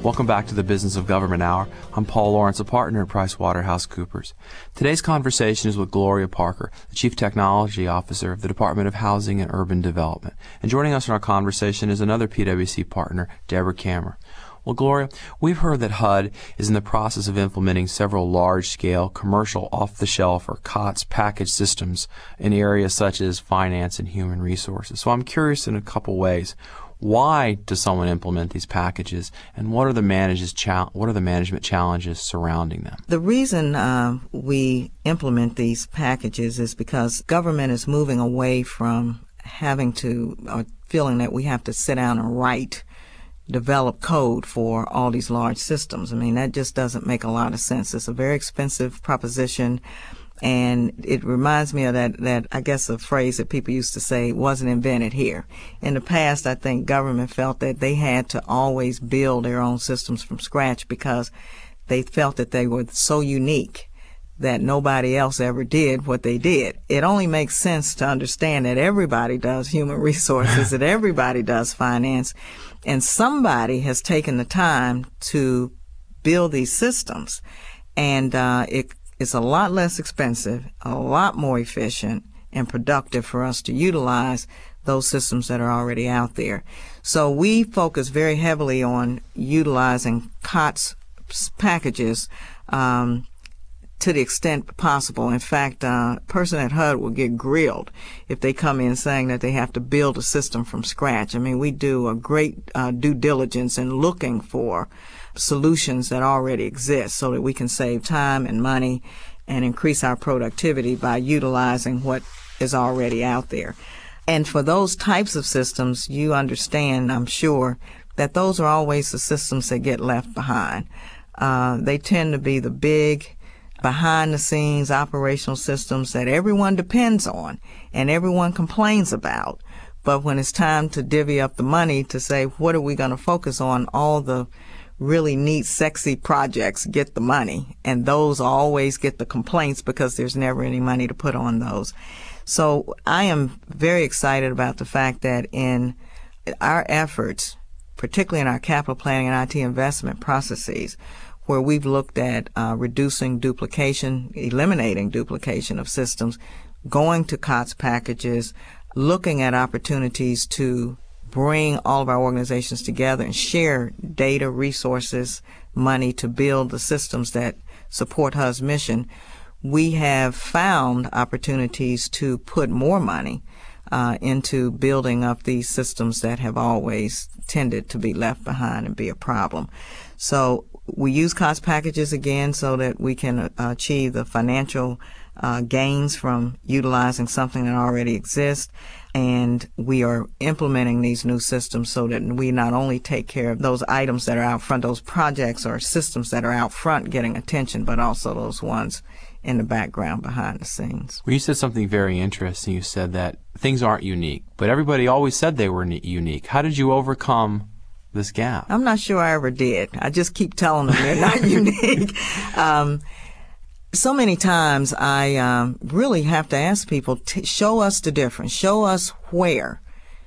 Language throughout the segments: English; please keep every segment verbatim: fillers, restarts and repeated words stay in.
Welcome back to the Business of Government Hour. I'm Paul Lawrence, a partner at PricewaterhouseCoopers. Today's conversation is with Gloria Parker, the Chief Technology Officer of the Department of Housing and Urban Development. And joining us in our conversation is another P W C partner, Deborah Kammer. Well, Gloria, we've heard that H U D is in the process of implementing several large-scale commercial off-the-shelf or COTS package systems in areas such as finance and human resources. So I'm curious in a couple ways. Why does someone implement these packages, and what are the manages cha- what are the management challenges surrounding them? The reason uh, we implement these packages is because government is moving away from having to, or feeling that we have to sit down and write, develop code for all these large systems. I mean, that just doesn't make a lot of sense. It's a very expensive proposition. And it reminds me of that, that, I guess, a phrase that people used to say wasn't invented here. In the past, I think government felt that they had to always build their own systems from scratch because they felt that they were so unique that nobody else ever did what they did. It only makes sense to understand that everybody does human resources, that everybody does finance, and somebody has taken the time to build these systems. And uh, it It's a lot less expensive, a lot more efficient, and productive for us to utilize those systems that are already out there. So we focus very heavily on utilizing COTS packages um, to the extent possible. In fact, uh, a person at H U D will get grilled if they come in saying that they have to build a system from scratch. I mean, we do a great uh, due diligence in looking for solutions that already exist so that we can save time and money and increase our productivity by utilizing what is already out there. And for those types of systems, you understand, I'm sure, that those are always the systems that get left behind. Uh, they tend to be the big, behind-the-scenes operational systems that everyone depends on and everyone complains about. But when it's time to divvy up the money to say, what are we going to focus on, all the really neat, sexy projects get the money, and those always get the complaints because there's never any money to put on those. So I am very excited about the fact that in our efforts, particularly in our capital planning and I T investment processes, where we've looked at uh, reducing duplication, eliminating duplication of systems, going to COTS packages, looking at opportunities to bring all of our organizations together and share data, resources, money to build the systems that support H U D's mission, we have found opportunities to put more money uh, into building up these systems that have always tended to be left behind and be a problem. So we use COTS packages again so that we can uh, achieve the financial uh, gains from utilizing something that already exists. And we are implementing these new systems so that we not only take care of those items that are out front, those projects or systems that are out front getting attention, but also those ones in the background behind the scenes. Well, you said something very interesting. You said that things aren't unique, but everybody always said they were unique. How did you overcome this gap? I'm not sure I ever did. I just keep telling them they're not unique. Um, So many times I um, really have to ask people, to show us the difference. Show us where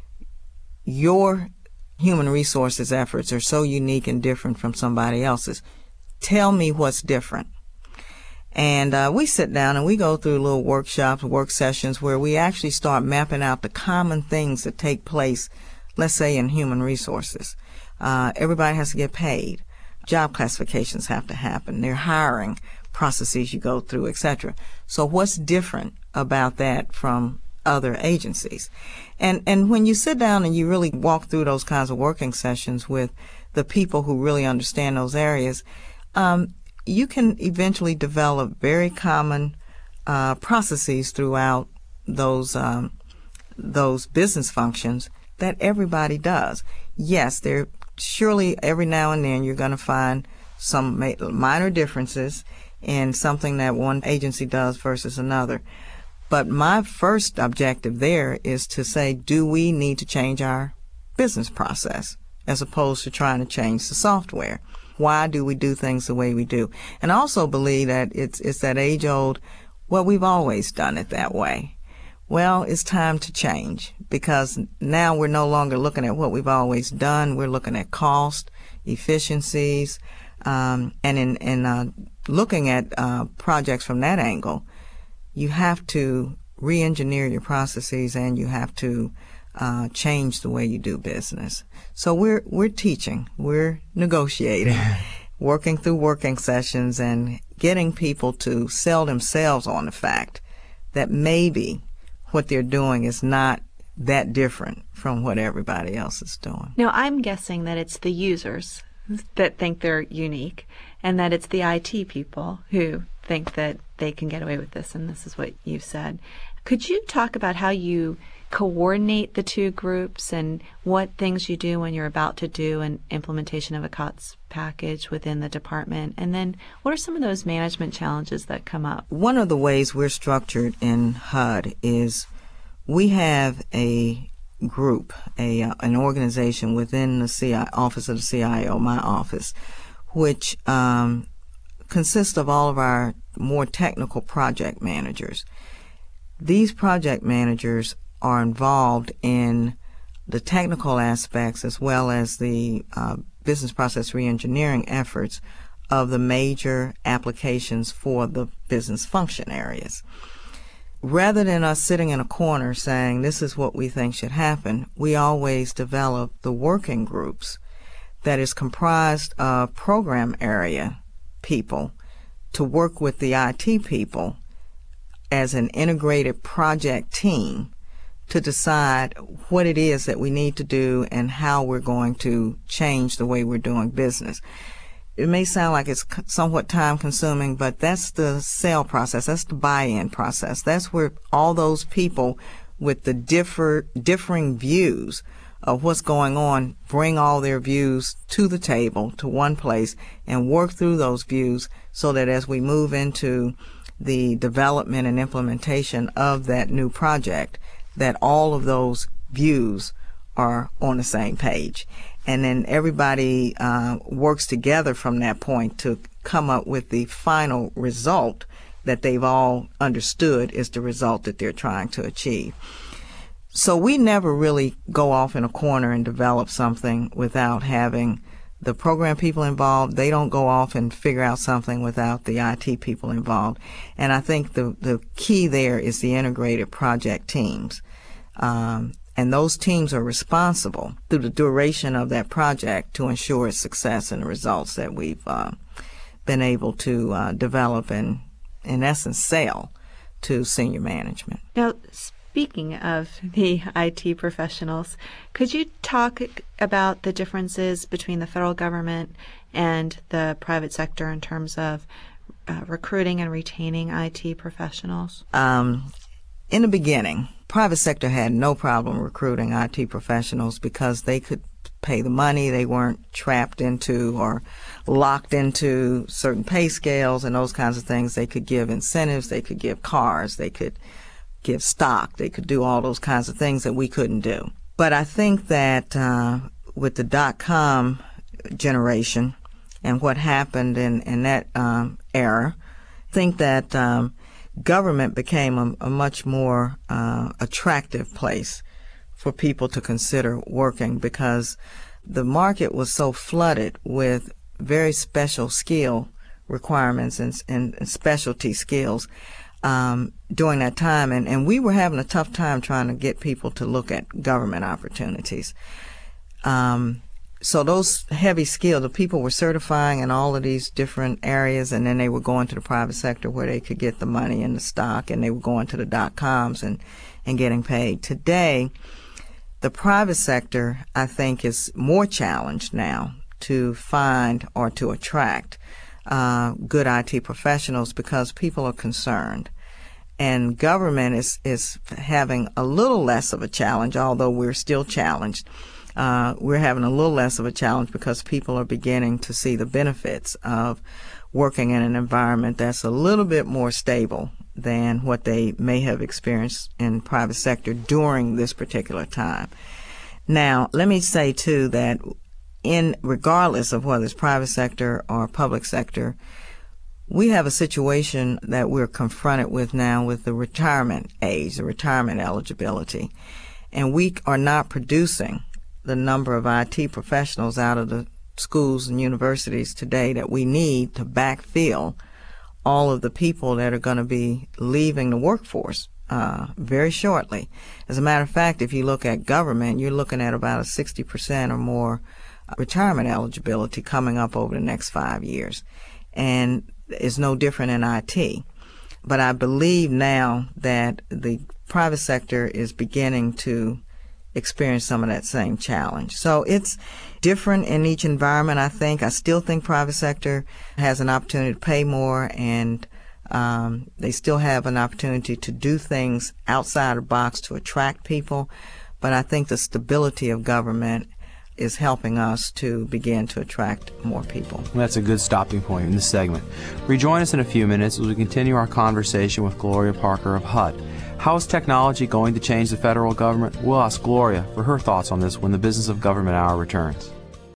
your human resources efforts are so unique and different from somebody else's. Tell me what's different. And uh, we sit down and we go through little workshops, work sessions where we actually start mapping out the common things that take place, let's say in human resources. Uh, everybody has to get paid. Job classifications have to happen. They're hiring processes you go through, et cetera. So what's different about that from other agencies? And and when you sit down and you really walk through those kinds of working sessions with the people who really understand those areas, um, you can eventually develop very common uh, processes throughout those um, those business functions that everybody does. Yes, there surely every now and then you're going to find some minor differences in something that one agency does versus another. But my first objective there is to say, do we need to change our business process as opposed to trying to change the software? Why do we do things the way we do? And I also believe that it's, it's that age-old, well, we've always done it that way. Well, it's time to change, because now we're no longer looking at what we've always done. We're looking at cost, efficiencies, um, and in, in uh, looking at uh, projects from that angle, you have to re-engineer your processes, and you have to uh, change the way you do business. So we're we're teaching, we're negotiating, working through working sessions, and getting people to sell themselves on the fact that maybe what they're doing is not that different from what everybody else is doing. Now, I'm guessing that it's the users that think they're unique, and that it's the I T people who think that they can get away with this, and this is what you've said. Could you talk about how you coordinate the two groups and what things you do when you're about to do an implementation of a COTS package within the department? And then what are some of those management challenges that come up? One of the ways we're structured in H U D is we have a group, a uh, an organization within the C I, Office of the C I O, my office, which um, consists of all of our more technical project managers. These project managers are involved in the technical aspects as well as the uh, business process reengineering efforts of the major applications for the business function areas. Rather than us sitting in a corner saying this is what we think should happen, we always develop the working groups that is comprised of program area people to work with the I T people as an integrated project team to decide what it is that we need to do and how we're going to change the way we're doing business. It may sound like it's somewhat time consuming, but that's the sale process. That's the buy-in process. That's where all those people with the differ, differing views of what's going on bring all their views to the table, to one place, and work through those views so that as we move into the development and implementation of that new project, that all of those views are on the same page. And then everybody uh, works together from that point to come up with the final result that they've all understood is the result that they're trying to achieve. So we never really go off in a corner and develop something without having the program people involved. They don't go off and figure out something without the I T people involved. And I think the, the key there is the integrated project teams. Um, and those teams are responsible through the duration of that project to ensure its success and the results that we've uh, been able to uh, develop and, in essence, sell to senior management. Now, speaking of the I T professionals, could you talk about the differences between the federal government and the private sector in terms of uh, recruiting and retaining I T professionals? Um, in the beginning, private sector had no problem recruiting I T professionals because they could pay the money. They weren't trapped into or locked into certain pay scales and those kinds of things. They could give incentives. They could give cars. They could give stock. They could do all those kinds of things that we couldn't do. But I think that uh, with the dot-com generation and what happened in, in that um, era, I think that um, government became a, a much more uh, attractive place for people to consider working because the market was so flooded with very special skill requirements and, and, and specialty skills um, during that time. And, and we were having a tough time trying to get people to look at government opportunities. Um, so those heavy skills, the people were certifying in all of these different areas, and then they were going to the private sector where they could get the money and the stock, and they were going to the dot-coms and, and getting paid. Today, the private sector, I think, is more challenged now to find or to attract uh, good I T professionals because people are concerned. And government is, is having a little less of a challenge, although we're still challenged. Uh, we're having a little less of a challenge because people are beginning to see the benefits of working in an environment that's a little bit more stable than what they may have experienced in private sector during this particular time. Now, let me say, too, that in regardless of whether it's private sector or public sector, we have a situation that we're confronted with now with the retirement age, the retirement eligibility. And we are not producing the number of I T professionals out of the schools and universities today that we need to backfill all of the people that are going to be leaving the workforce uh, very shortly. As a matter of fact, if you look at government, you're looking at about a sixty percent or more retirement eligibility coming up over the next five years. And it's no different in I T. But I believe now that the private sector is beginning to experience some of that same challenge. So it's different in each environment, I think. I still think private sector has an opportunity to pay more, and um, they still have an opportunity to do things outside the box to attract people. But I think the stability of government is helping us to begin to attract more people. That's a good stopping point in this segment. Rejoin us in a few minutes as we continue our conversation with Gloria Parker of H U D. How is technology going to change the federal government? We'll ask Gloria for her thoughts on this when the Business of Government Hour returns.